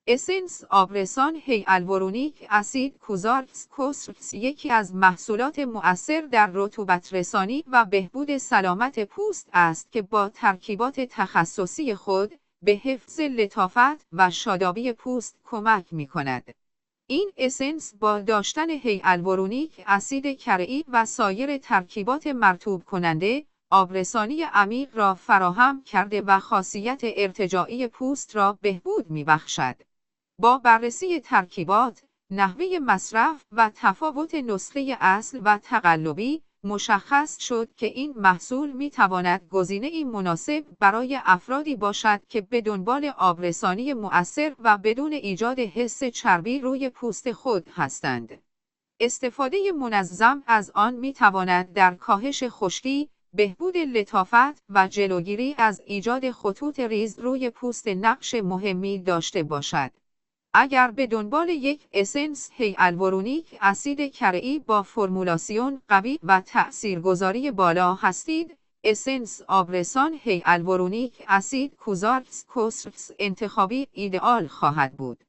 اسنس آبرسان هیالورونیک اسید کوزارپس کوسپس یکی از محصولات مؤثر در رطوبت رسانی و بهبود سلامت پوست است که با ترکیبات تخصصی خود به حفظ لطافت و شادابی پوست کمک می‌کند. این اسنس با داشتن هیالورونیک اسید کره‌ای و سایر ترکیبات مرطوب کننده، آبرسانی عمیق را فراهم کرده و خاصیت ارتجاعی پوست را بهبود می‌بخشد. با بررسی ترکیبات، نحوه مصرف و تفاوت نسخه اصل و تقلبی، مشخص شد که این محصول می‌تواند گزینه‌ای مناسب برای افرادی باشد که به دنبال آبرسانی مؤثر و بدون ایجاد حس چربی روی پوست خود هستند. استفاده منظم از آن می‌تواند در کاهش خشکی، بهبود لطافت و جلوگیری از ایجاد خطوط ریز روی پوست نقش مهمی داشته باشد. اگر به دنبال یک اسنس هیالورونیک اسید کره‌ای با فرمولاسیون قوی و تأثیرگذاری بالا هستید، اسنس آبرسان هیالورونیک اسید کوزارپس کوسپس انتخابی ایدئال خواهد بود.